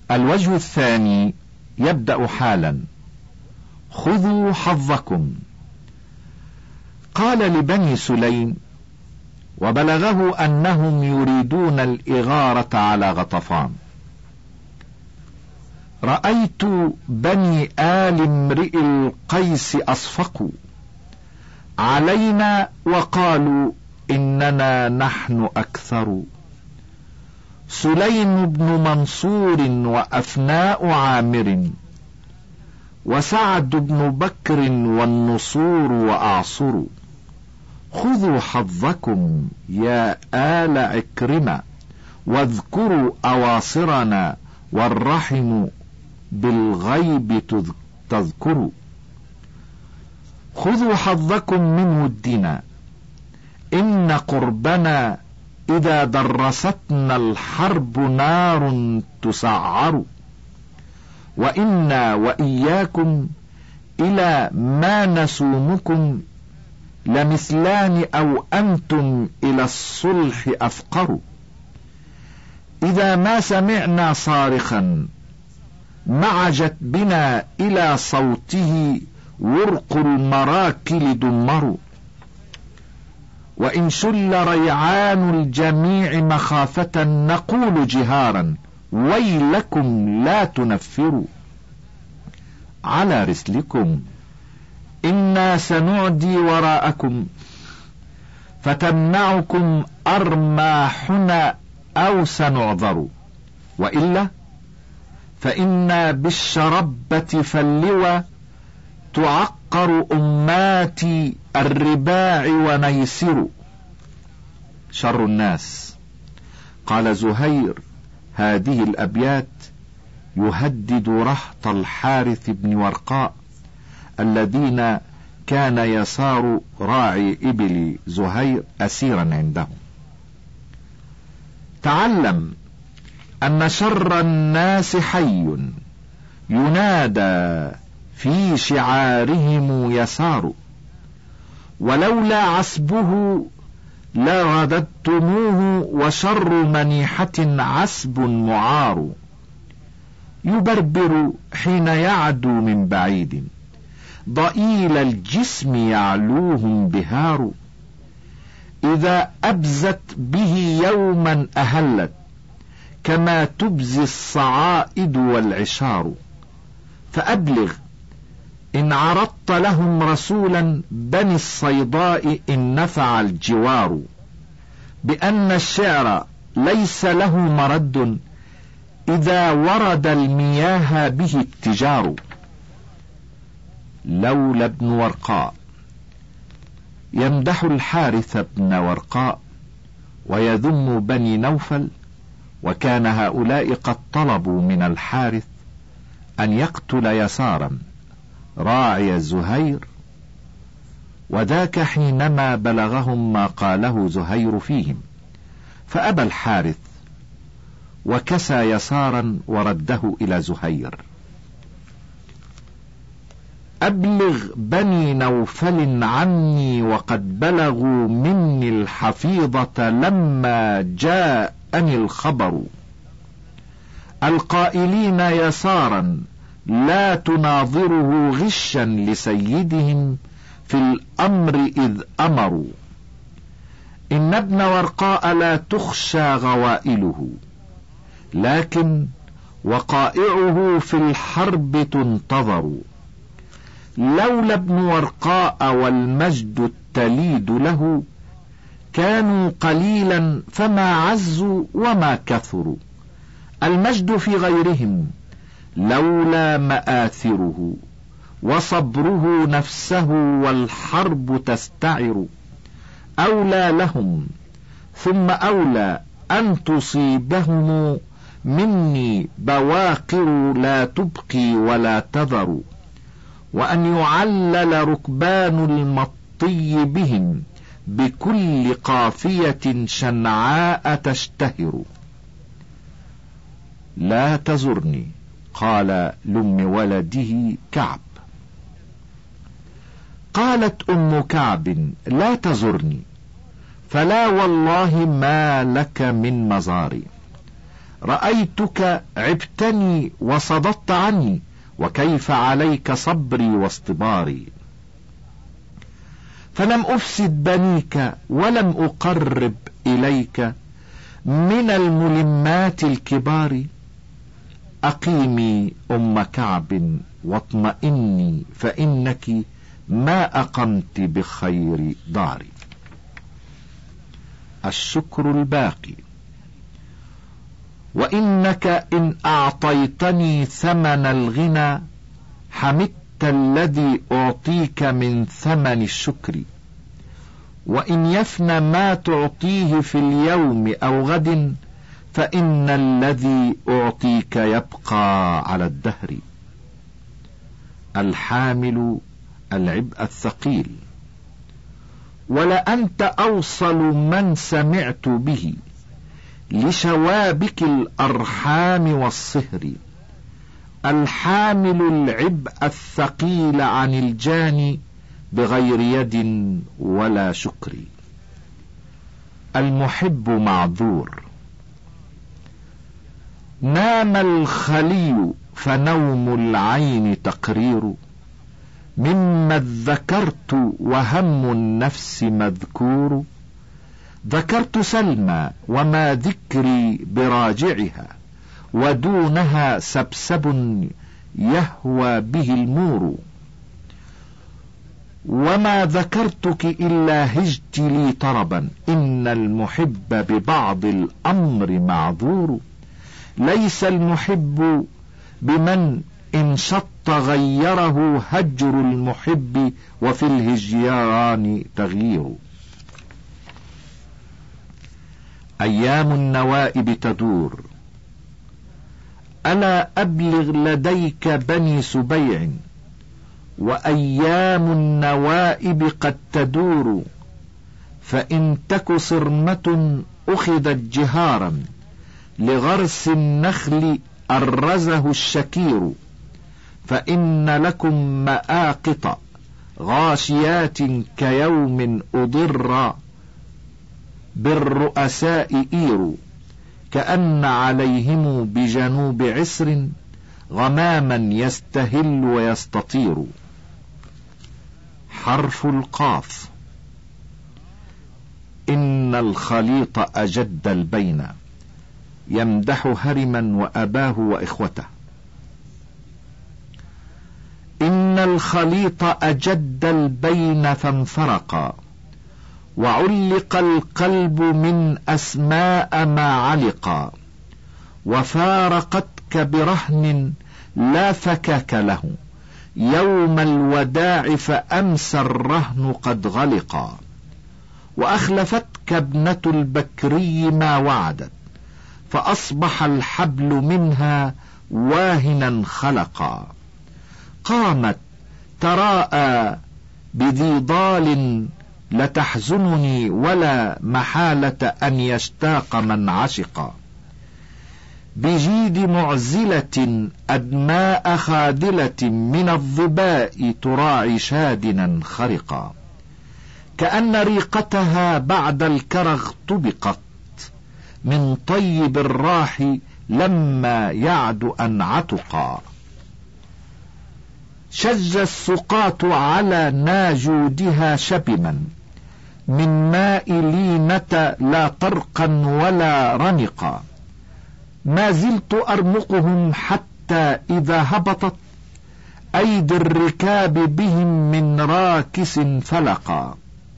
الوجه الثاني يبدأ حالا: خذوا حظكم. قال لبني سليم وبلغه أنهم يريدون الإغارة على غطفان: رأيت بني آل امرئ القيس أصفقوا علينا وقالوا إننا نحن أكثر، سليم بن منصور وأفناء عامر وسعد بن بكر والنصور وأعصر، خذوا حظكم يا آل عكرمة واذكروا أواصرنا والرحم بالغيب تذكروا، خذوا حظكم من ودنا إن قربنا إذا درستنا الحرب نار تسعر، وإنا وإياكم إلى ما نسومكم لمثلان أو أنتم إلى الصلح أفقر، إذا ما سمعنا صارخا معجت بنا إلى صوته ورق المراكل دمر، وإن شل ريعان الجميع مخافة نقول جهارا ويلكم لا تنفروا، على رسلكم إنا سنعدي وراءكم فتمنعكم أرماحنا أو سنعذر، وإلا فإنا بالشربة فاللوى تعقر أمات الرباع ونيسر. شر الناس. قال زهير هذه الأبيات يهدد رهط الحارث بن ورقاء الذين كان يسار راعي إبل زهير أسيرا عندهم. تعلم أن شر الناس حي ينادى في شعارهم يسار، ولولا عسبه لرددتموه وشر منيحة عسب معار، يبربر حين يعدو من بعيد ضئيل الجسم يعلوهم بهار، إذا أبزت به يوما أهلت كما تبزي الصعائد والعشار، فأبلغ إن عرضت لهم رسولا بني الصيداء إن نفع الجوار، بأن الشعر ليس له مرد إذا ورد المياه به التجار. لولا ابن ورقاء يمدح الحارث بن ورقاء ويذم بني نوفل، وكان هؤلاء قد طلبوا من الحارث أن يقتل يسارا راعي زهير، وذاك حينما بلغهم ما قاله زهير فيهم، فأبى الحارث وكسى يسارا ورده إلى زهير. أبلغ بني نوفل عني وقد بلغوا مني الحفيظة لما جاءني الخبر، القائلين يسارا لا تناظره غشا لسيدهم في الأمر إذ أمروا، إن ابن ورقاء لا تخشى غوائله، لكن وقائعه في الحرب تنتظر، لولا ابن ورقاء والمجد التليد له كانوا قليلا فما عزوا وما كثروا، المجد في غيرهم لولا مآثره وصبره نفسه والحرب تستعر، أولى لهم ثم أولى أن تصيبهم مني بواقر لا تبقي ولا تذر، وأن يعلل ركبان المطي بهم بكل قافية شنعاء تشتهر. لا تزرني، قال لأم ولده كعب. قالت أم كعب لا تزرني، فلا والله ما لك من مزار، رأيتك عبتني وصددت عني، وكيف عليك صبري واصطباري. فلم أفسد بنيك ولم أقرب إليك من الملمات الكبار. أقيمي أم كعب واطمئني، فإنك ما أقمت بخير داري. الشكر الباقي. وإنك إن أعطيتني ثمن الغنى حمدت الذي أعطيك من ثمن الشكر. وإن يفنى ما تعطيه في اليوم أو غد فإن الذي أعطيك يبقى على الدهر. الحامل العبء الثقيل. ولأنت أوصل من سمعت به لشوابك الأرحام والصهر. الحامل العبء الثقيل عن الجاني بغير يد ولا شكر. المحب معذور. نام الخلي فنوم العين تقرير، مما ذكرت وهم النفس مذكور. ذكرت سلمى وما ذكري براجعها، ودونها سبسب يهوى به المور. وما ذكرتك إلا هجت لي طربا، إن المحب ببعض الأمر معذور. ليس المحب بمن إن شط غيره هجر المحب، وفي الهجيان تغيير. أيام النوائب تدور. ألا أبلغ لديك بني سبيع، وأيام النوائب قد تدور. فإن تك صرمة أخذت جهارا، لغرس النخل أرزه الشكير. فإن لكم مآقط غاشيات كيوم أضر، بالرؤساء إير. كأن عليهم بجنوب عسر غماما يستهل ويستطير. حرف القاف. إن الخليط أجد البين، يمدح هرما وأباه وإخوته. إن الخليط أجد البين فانفرقا، وعلق القلب من أسماء ما علقا. وفارقتك برهن لا فكاك له، يوم الوداع فأمسى الرهن قد غلقا. وأخلفتك ابنة البكري ما وعدت، فأصبح الحبل منها واهنا خلقا. قامت تراءى بذي ضال لتحزنني، ولا محالة أن يشتاق من عشقا. بجيد معزلة أدماء خادلة، من الظباء تراعي شادنا خرقا. كأن ريقتها بعد الكرغ طبقت، من طيب الراح لما يعد أن عتقا. شج السقاة على ناجودها شبما، من ماء لينة لا طرقا ولا رنقا. ما زلت أرمقهم حتى إذا هبطت، أيدي الركاب بهم من راكس فلقا.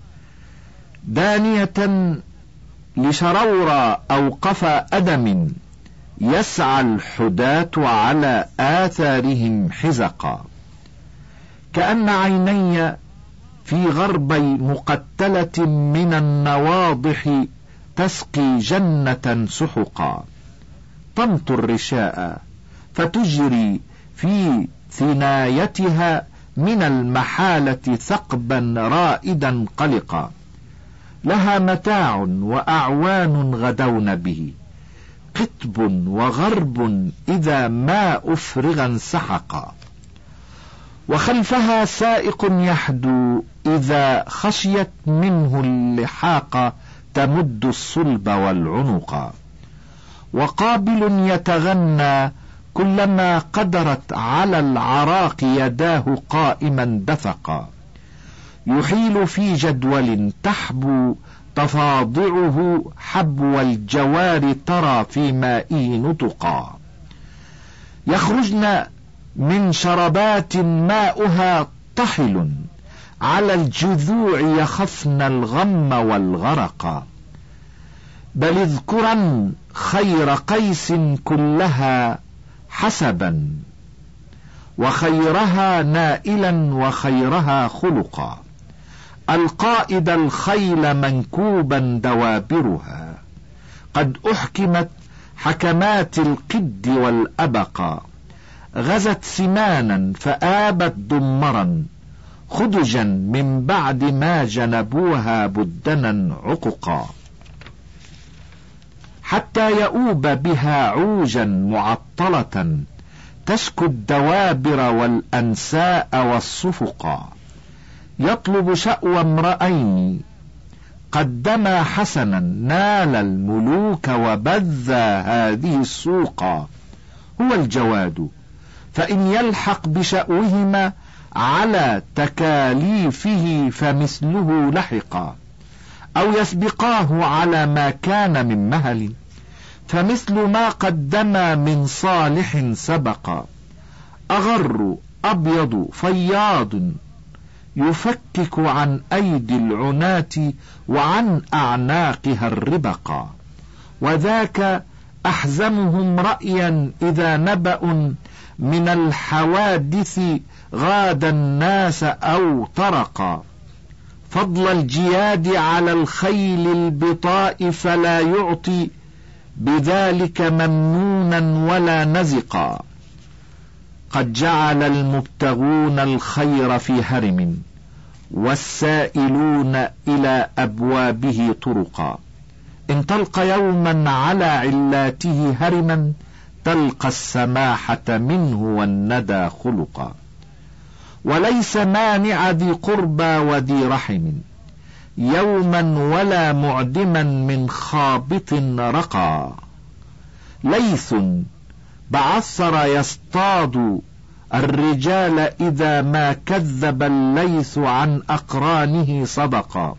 دانية لشرورا أو قفا أدم، يسعى الحداة على آثارهم حزقا. كأن عيني في غربي مقتلة من النواضح تسقي جنة سحقا. طمت الرشاء فتجري في ثنايتها، من المحالة ثقبا رائدا قلقا. لها متاع وأعوان غدون به، قطب وغرب إذا ما أفرغ انسحقا. وخلفها سائق يحدو، إذا خشيت منه اللحاق تمد الصلب والعنق. وقابل يتغنى كلما قدرت على العراق يداه قائما دفقا، يحيل في جدول تحبو تفاضعه حبو الجوار ترى في مائه نطقا، يخرجن من شربات ماؤها طحل على الجذوع يخفن الغم والغرق، بل اذكرن خير قيس كلها حسبا وخيرها نائلا وخيرها خلقا، القائد الخيل منكوبا دوابرها، قد أحكمت حكمات القد والأبقى، غزت سنانا فآبت دمرا خدجا من بعد ما جنبوها بدنا عققا، حتى يؤوب بها عوجا معطلة تشكو الدوابر والأنساء والصفقا، يطلب شأوى امرأين قدما حسنا نال الملوك وبذى هذه السوقا، هو الجواد فإن يلحق بشأوهما على تكاليفه فمثله لحقا، أو يسبقاه على ما كان من مهل فمثل ما قدما من صالح سبقا، أغر أبيض فياض يفكك عن أيدي العناة وعن أعناقها الربقا، وذاك أحزمهم رأيا إذا نبأ من الحوادث غاد الناس أو طرقا، فضل الجياد على الخيل البطاء فلا يعطي بذلك ممنونا ولا نزقا، قد جعل المبتغون الخير في هرم والسائلون إلى أبوابه طرقا، إن تلقى يوما على علاته هرما تلقى السماحة منه والندى خلقا، وليس مانع ذي قربى وذي رحم يوما ولا معدما من خابط رقا، ليث بعثر يصطاد الرجال إذا ما كذب الليث عن أقرانه صدقا،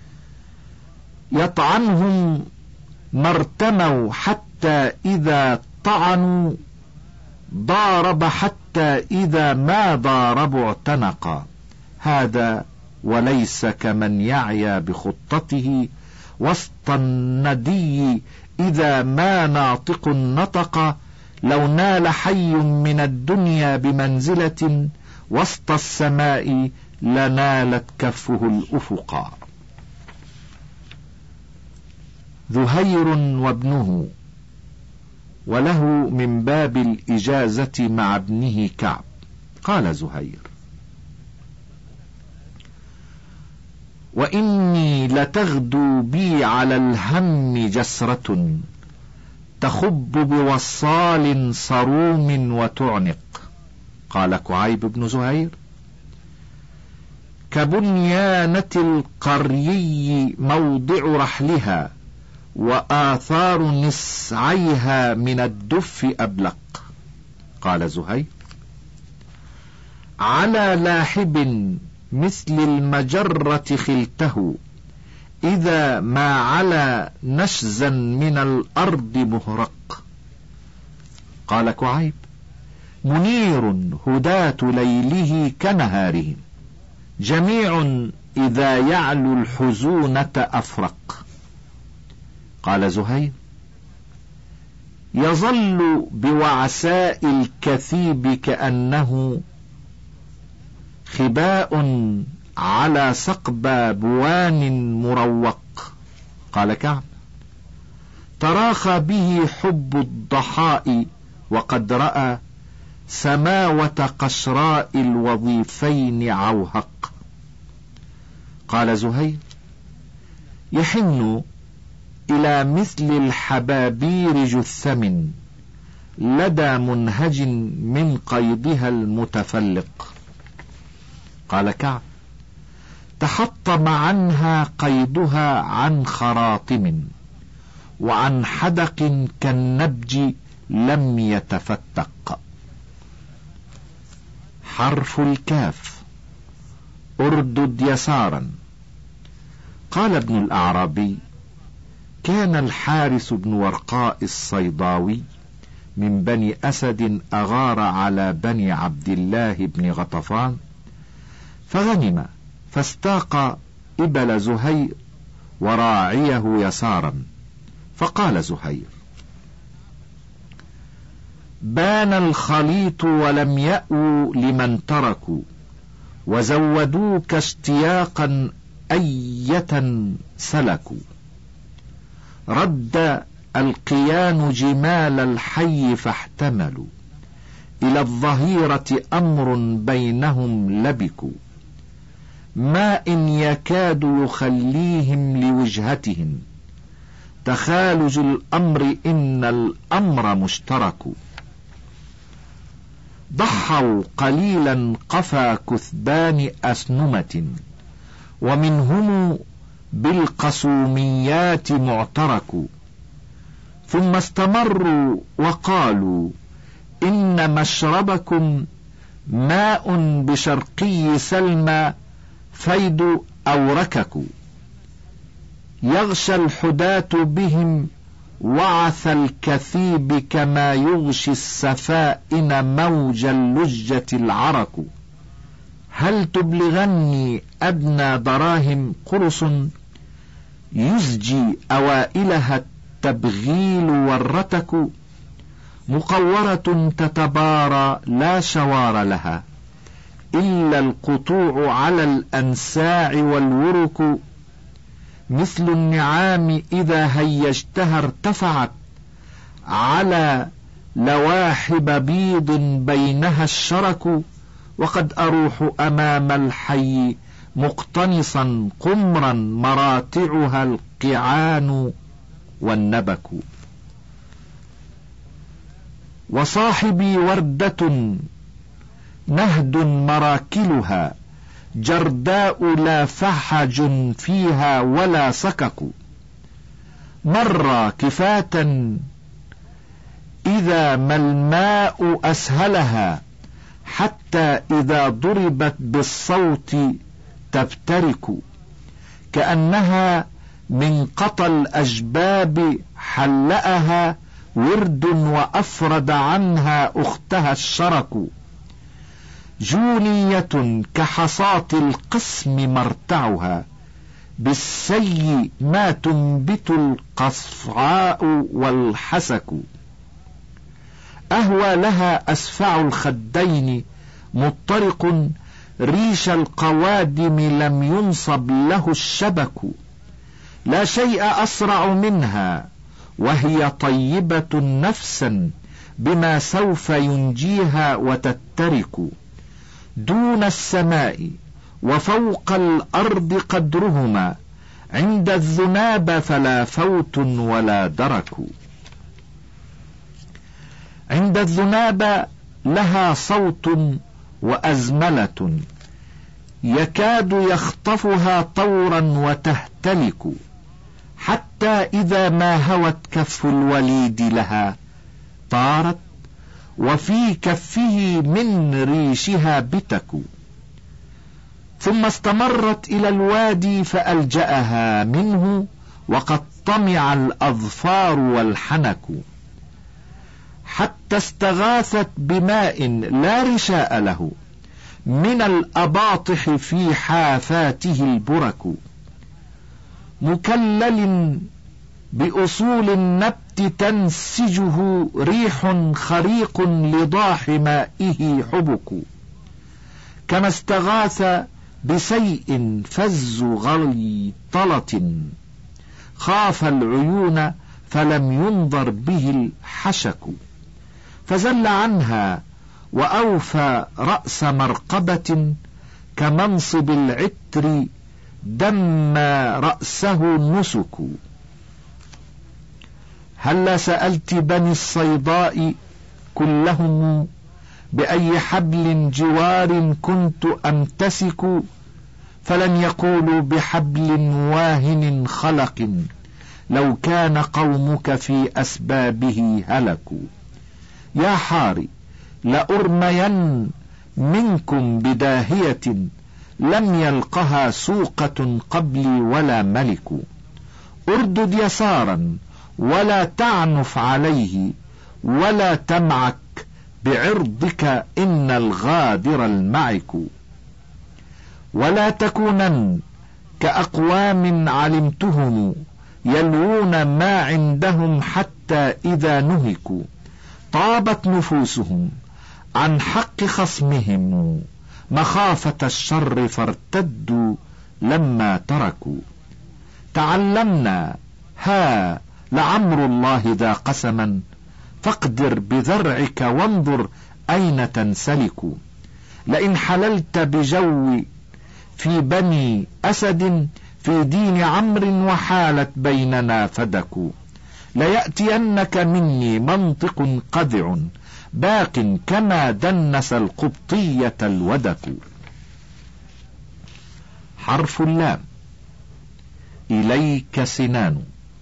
يطعنهم ما ارتموا حتى إذا طعنوا ضارب حتى إذا ما ضاربوا اعتنقا، هذا وليس كمن يعيا بخطته وسط الندي إذا ما ناطق نطق، لو نال حي من الدنيا بمنزلة وسط السماء لنالت كفه الأفقا. زهير وابنه، وله من باب الإجازة مع ابنه كعب. قال زهير: وإني لتغدو بي على الهم جسرة تخب بوصال صروم وتعنق. قال كعيب بن زهير: كبنيانة القريي موضع رحلها وآثار نسعيها من الدف أبلق. قال زهير: على لاحب مثل المجرة خلته إذا ما على نشزا من الأرض مهرق. قال كعيب: منير هداة ليله كنهارهم، جميع إذا يعلو الحزونة أفرق. قال زهير: يظل بوعساء الكثيب كأنه خباء على سقبى بوان مروق. قال كعب: تراخى به حب الضحاء وقد رأى سماوة قشراء الوظيفين عوهق. قال زهير: يحن إلى مثل الحبابير جثم لدى منهج من قيضها المتفلق. قال كعب: تحطم عنها قيدها عن خراطم وعن حدق كالنبج لم يتفتق. حرف الكاف. اردد يسارا. قال ابن الأعرابي: كان الحارث بن ورقاء الصيداوي من بني أسد أغار على بني عبد الله بن غطفان فغنم، فاستاق إبل زهير وراعيه يسارا، فقال زهير: بان الخليط ولم يأووا لمن تركوا، وزودوك اشتياقا أية سلكوا. رد القيان جمال الحي فاحتملوا، إلى الظهيرة أمر بينهم لبكوا. ما إن يكاد يخليهم لوجهتهم، تخالج الأمر إن الأمر مشترك. ضحوا قليلا قفا كثبان أسنمة، ومنهم بالقسوميات معترك. ثم استمروا وقالوا: إن مشربكم ماء بشرقي سلمى فيد أوركك. يغشى الحداة بهم وعث الكثيب، كما يغشي السفائن موج اللجة العرك. هل تبلغني أدنى دراهم قرص، يزجي أوائلها التبغيل والرتك. مقورة تتبارى لا شوار لها، إلا القطوع على الأنساع والورك. مثل النعام إذا هيجتها ارتفعت، على لواحب بيض بينها الشرك. وقد أروح أمام الحي مقتنصا قمرا، مراتعها القعان والنبك. وصاحبي وردة نهد مراكلها، جرداء لا فحج فيها ولا سكك. مر كفاة إذا ما الماء أسهلها، حتى إذا ضربت بالصوت تفترك. كأنها من قطى الأجباب حلأها ورد، وأفرد عنها أختها الشرك. جولية كحصاة القسم مرتعها، بالسي ما تنبت القصعاء والحسك. أهوى لها أسفع الخدين مضطرق، ريش القوادم لم ينصب له الشبك. لا شيء أسرع منها وهي طيبة نفسا، بما سوف ينجيها وتترك. دون السماء وفوق الأرض قدرهما، عند الذناب فلا فوت ولا درك. عند الذناب لها صوت وأزملة، يكاد يخطفها طورا وتهتلك. حتى إذا ما هوت كف الوليد لها، طارت وفي كفه من ريشها بتك. ثم استمرت إلى الوادي فألجأها منه، وقد طمع الأظفار والحنك. حتى استغاثت بماء لا رشاء له، من الأباطح في حافاته البرك. مكلل بأصول النبت تنسجه ريح، خريق لضاح مائه حبك. كما استغاث بسيء فز غليطلة، خاف العيون فلم ينظر به الحشك. فزل عنها وأوفى رأس مرقبة، كمنصب العتر دم رأسه نسك. هلا سألت بني الصيداء كلهم، بأي حبل جوار كنت أمتسك. فلم يقولوا بحبل واهن خلق، لو كان قومك في أسبابه هلكوا. يا حاري لأرمين منكم بداهية لم يلقها سوقة قبلي ولا ملك. اردد يسارا ولا تعنف عليه ولا تمعك بعرضك إن الغادر المعك. ولا تكونن كأقوام علمتهم يلوون ما عندهم حتى إذا نهكوا طابت نفوسهم عن حق خصمهم مخافة الشر فارتدوا لما تركوا. تعلمنا ها لعمر الله ذا قسما فاقدر بذرعك وانظر أين تنسلك. لئن حللت بجو في بني أسد في دين عمرو وحالت بيننا فدك. ليأتينك مني منطق قذع باق كما دنس القبطية الودك. حرف اللام. إليك سنان.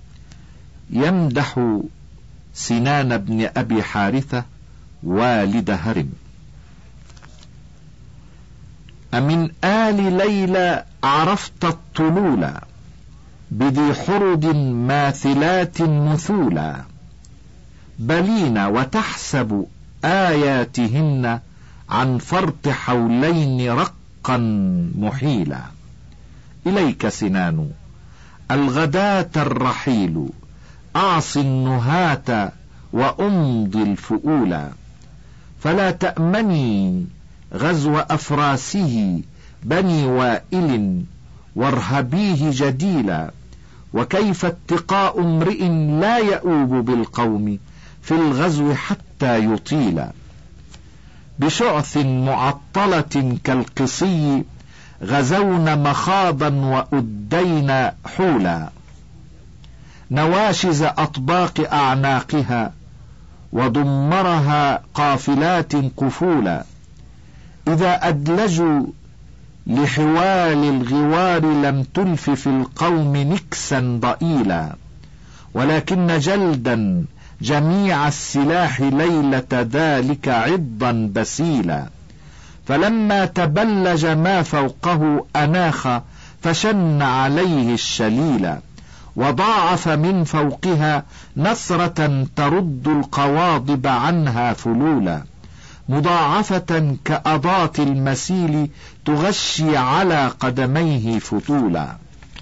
يمدح سنان بن أبي حارثة والد هرم. أمن آل ليلى عرفت الطلولا بذي حرد ماثلات مثولا بلين وتحسب آياتهن عن فرط حولين رقا محيلا. إليك سنان الغداة الرحيل أعصي النهاة وأمضي الفؤولا. فلا تأمني غزو أفراسه بني وائل وارهبيه جديلا. وكيف اتقاء امرئ لا يؤوب بالقوم في الغزو حتى يطيلا. بشعث معطلة كالقصي غزون مخاضا وأدين حولا. نواشز أطباق أعناقها وضمرها قافلات قفولا. إذا أدلجوا لحوال الغوار لم تلف في القوم نكسا ضئيلا. ولكن جلدا جميع السلاح ليلة ذلك عضا بسيلا. فلما تبلج ما فوقه أناخ فشن عليه الشليلا. وضاعف من فوقها نثرة ترد القواضب عنها فلولا. مضاعفة كأضات المسيل تغشي على قدميه فتولا.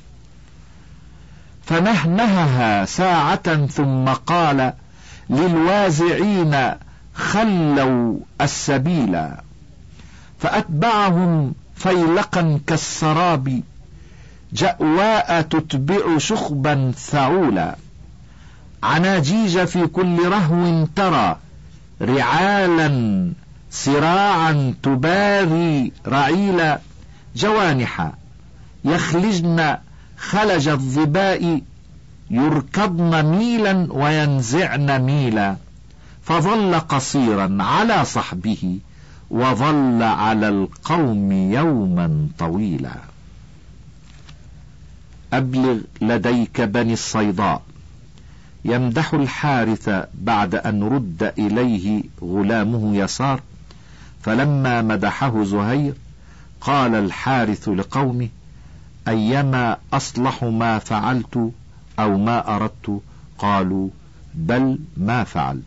فنهنهها ساعة ثم قال للوازعين خلوا السبيلا. فأتبعهم فيلقا كالسراب جأواء تتبع شخبا ثعولا. عناجيج في كل رهو ترى رعالا سراعا تباري رعيلا. جوانح يخلجن خلج الظباء يركضن ميلا وينزعن ميلا. فظل قصيرا على صحبه وظل على القوم يوما طويلا. أبلغ لديك بني الصيداء. يمدح الحارث بعد أن رد إليه غلامه يسار. فلما مدحه زهير قال الحارث لقومه أيما أصلح ما فعلت أو ما أردت؟ قالوا بل ما فعلت.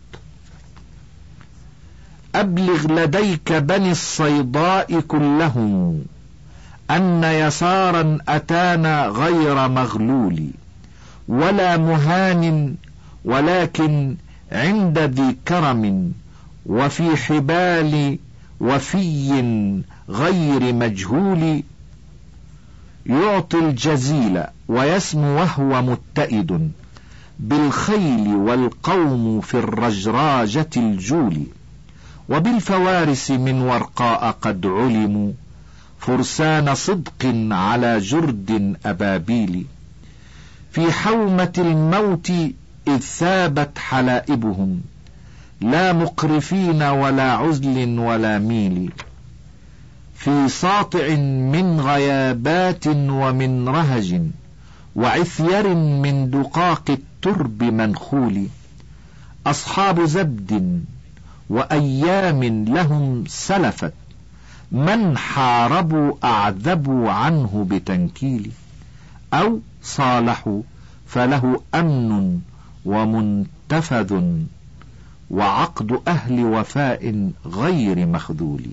أبلغ لديك بني الصيداء كلهم أن يسارا أتانا غير مغلول ولا مهان ولكن عند ذي كرم وفي حبال وفي غير مجهول. يعطي الجزيل ويسمو وهو متئد بالخيل والقوم في الرجراجة الجول. وبالفوارس من ورقاء قد علموا فرسان صدق على جرد أبابيل. في حومة الموت إذ ثابت حلائبهم لا مقرفين ولا عزل ولا ميل. في ساطع من غيابات ومن رهج وعثير من دقاق الترب منخول، أصحاب زبد وأيام لهم سلفت، من حاربوا أعذبوا عنه بتنكيل، أو صالحوا فله أمن ومنتفذ، وعقد أهل وفاء غير مخذول.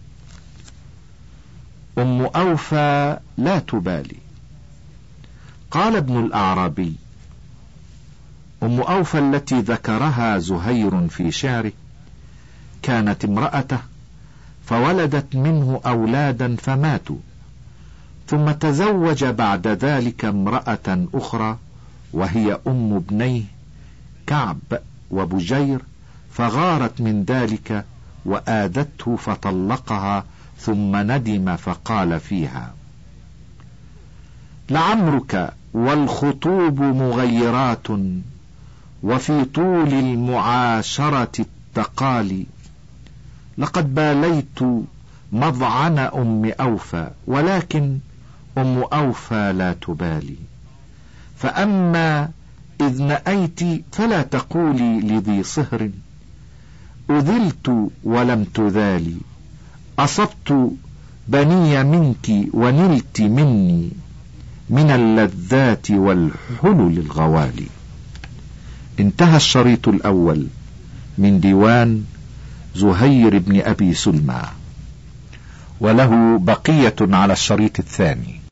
أم أوفى لا تبالي. قال ابن الأعرابي: أم أوفى التي ذكرها زهير في شعره كانت امرأته، فولدت منه أولادا فماتوا، ثم تزوج بعد ذلك امرأة أخرى وهي أم ابنيه كعب وبجير، فغارت من ذلك وآذته فطلقها، ثم ندم فقال فيها: لعمرك والخطوب مغيرات، وفي طول المعاشرة التقالي، لقد باليت مضعن أم أوفى، ولكن أم أوفى لا تبالي. فأما إذ نأيت فلا تقولي لذي صهر، أذلت ولم تذالي، أصبت بني منك ونلت مني، من اللذات والحلل الغوالي. انتهى الشريط الأول من ديوان زهير بن أبي سلمى، وله بقية على الشريط الثاني.